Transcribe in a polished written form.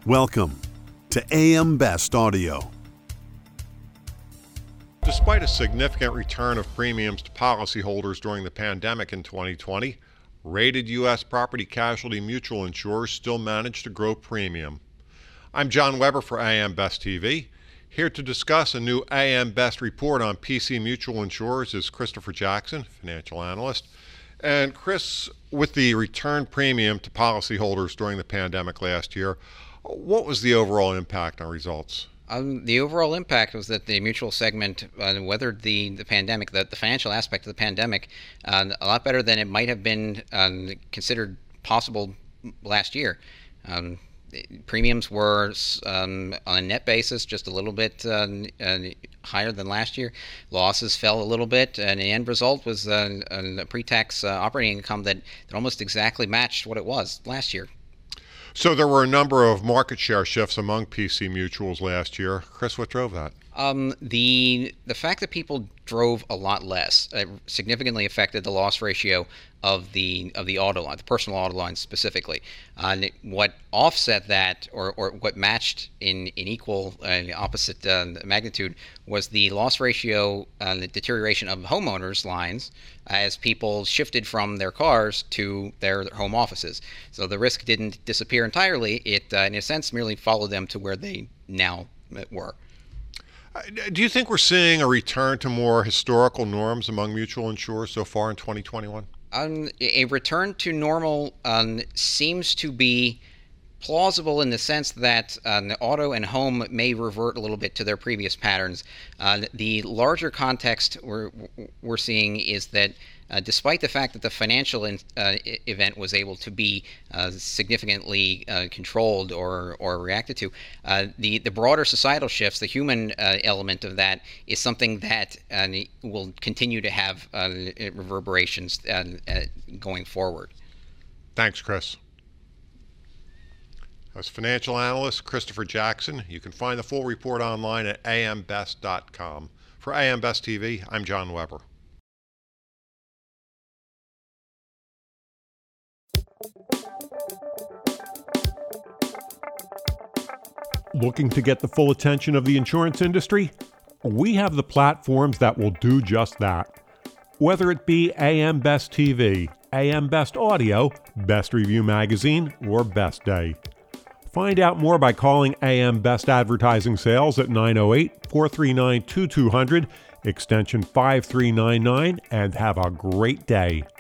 Welcome to AM Best Audio. Despite a significant return of premiums to policyholders during the pandemic in 2020, rated U.S. property casualty mutual insurers still managed to grow premium. I'm John Weber for AM Best TV. Here to discuss a new AM Best report on PC mutual insurers is Christopher Jackson, financial analyst. And Chris, with the return premium to policyholders during the pandemic last year, what was the overall impact on results? The overall impact was that the mutual segment weathered the pandemic, the financial aspect of the pandemic, a lot better than it might have been considered possible last year. Premiums were, on a net basis, just a little bit higher than last year. Losses fell a little bit, and the end result was a pre-tax operating income that almost exactly matched what it was last year. So there were a number of market share shifts among PC mutuals last year. Chris, what drove that? The fact that people drove a lot less significantly affected the loss ratio of the auto line, the personal auto line specifically. What offset that, or what matched in equal opposite magnitude, was the loss ratio, the deterioration of homeowners lines as people shifted from their cars to their home offices. So the risk didn't disappear entirely. It, in a sense, merely followed them to where they now were. Do you think we're seeing a return to more historical norms among mutual insurers so far in 2021? A return to normal seems to be plausible in the sense that auto and home may revert a little bit to their previous patterns. The larger context we're seeing is that despite the fact that the financial event was able to be significantly controlled or reacted to, the broader societal shifts, the human element of that, is something that will continue to have reverberations going forward. Thanks, Chris. As financial analyst Christopher Jackson. You can find the full report online at ambest.com. For AM Best TV, I'm John Weber. Looking to get the full attention of the insurance industry? We have the platforms that will do just that. Whether it be AM Best TV, AM Best Audio, Best Review Magazine, or Best Day. Find out more by calling AM Best Advertising Sales at 908-439-2200, extension 5399, and have a great day.